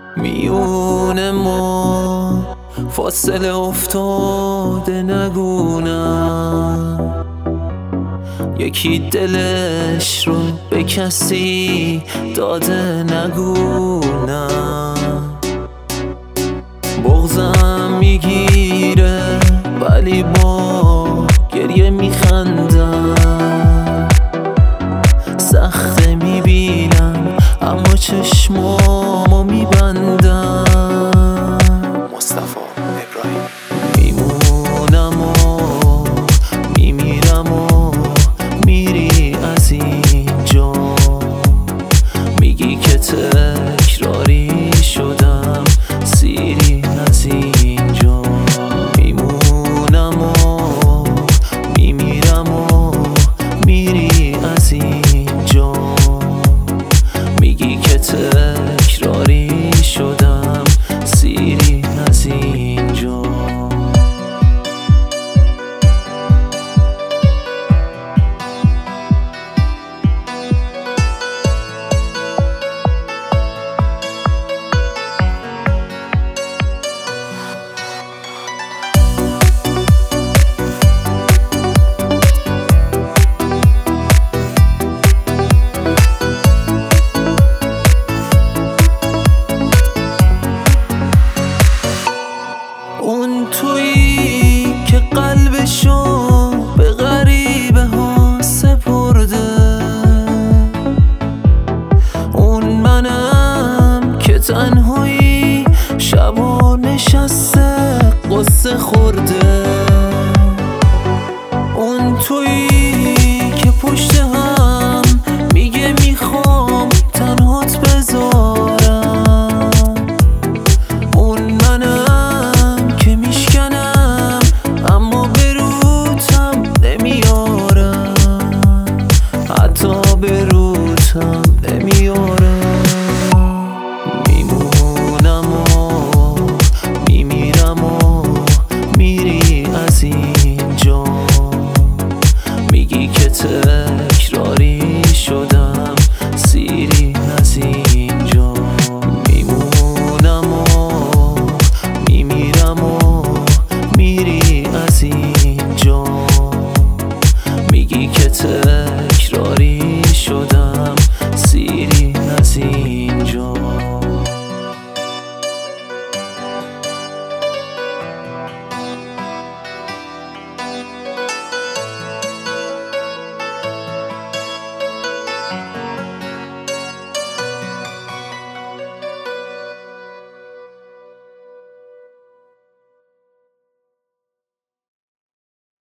میونه ما فاصله افتاده نگونم، یکی دلش رو به کسی داده نگونم. بغضم میگیره ولی با گریه میخندم، سخته میبینم اما چشمامو میبندم. مصطفی ابراهیم. میمونم و میمیرم و میری از اینجا، میگی که تکراری شدم سیری از اینجا. میمونم و میمیرم و میری از اینجا، میگی که تکراری شدم سیری از اینجا. اون تویی که قلبشو به غریبه ها سپرده، اون منم که تنهایی شبا نشسته قصه خورده.